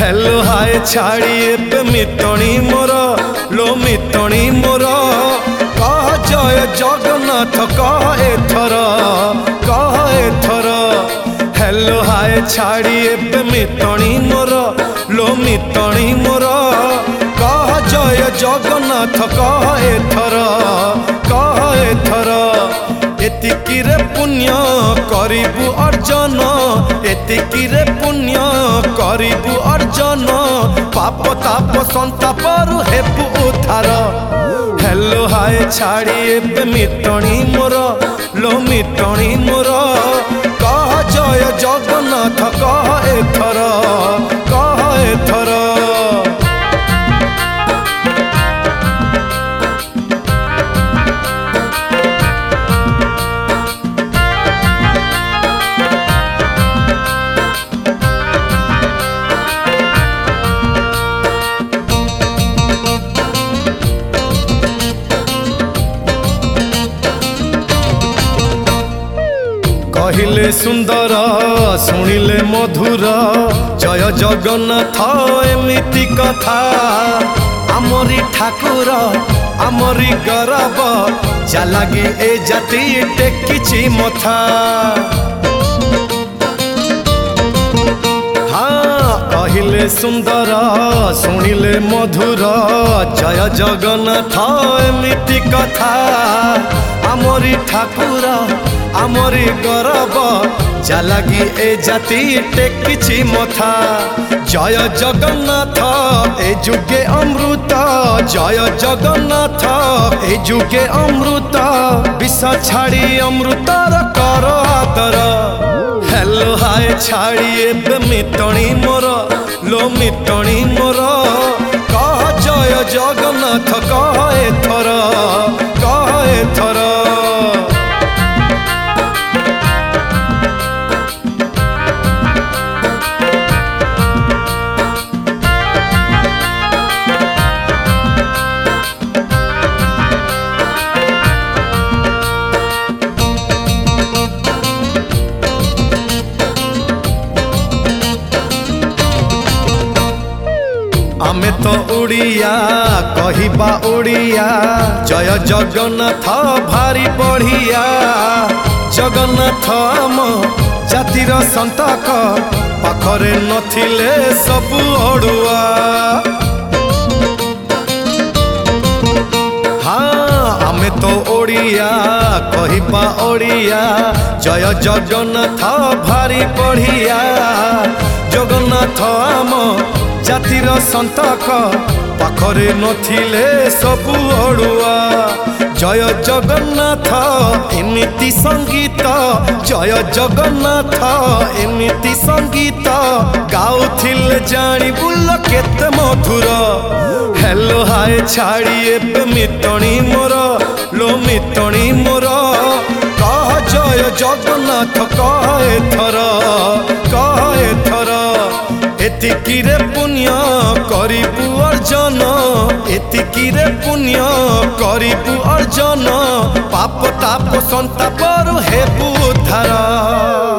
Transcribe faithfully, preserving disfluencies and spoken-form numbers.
Hello hi छाड़ी एबे मितणी मोर लो मितणी मोर कह जय जगन्नाथ कह एथर कह एथर हेलो हाय छाड़ी एबे मितणी मोर लो मितणी मोर कह जय जगन्नाथ कह एथर कह एथर एतिकी रे पुण्य करिबु अर्जन एतिकी रे पुण्य करिबु अर्जन पाप ताप संतापरु हेबु उद्धार हेलो हाय छाड़ी एबे मितणी मोर लो मितणी मोर कह जय जगन्नाथ कह एथर कह एथर कहिले सुंदर शुणिले मधुर जय जगन्नाथ एमिति कथा आमरी ठाकुर आमरी गौरव जालागी ए जाति टेकिछि मथा हाँ कहिले सुंदर शुणिले मधुर जय जगन्नाथ एमिति कथा आमरी ठाकुर आमरी गौरव जालागी ए जाति टेकिछि मथा जय जगन्नाथ ए जुगे अमृत जय जगन्नाथ ए जुगे अमृत विष छाड़ी अमृतर कर आदर हेलो हाय छाड़ी एबे मितणी मोर लो मितणी मोर कह जय जगन्नाथ कह एथर कह एथर आमे तो उड़िया कहिबा उड़िया जय जगन्नाथ भारी बढ़िया जगन्नाथ आम जातिर संतक पाखरे नथिले सबु अड़ुआ हाँ आमे तो ओडिया कहिबा ओडिया जय जगन्नाथ भारी बढ़िया जगन्नाथ आम जातिर संतक पाखरे नथिले सबु अड़ुआ जय जगन्नाथ एमिति संगीत जय जगन्नाथ एमिति संगीत गाउथिले जानी बुल केते मधुर हेलो हाय छाड़ी एबे मितणी मोर लो मितणी मोर कह जय जगन्नाथ कह एथर कह एथर एतिकी रे पुण्य करिबु अर्जन एतिकी रे पुण्य करिबु अर्जन पाप ताप संतापरु हेबु उद्धार।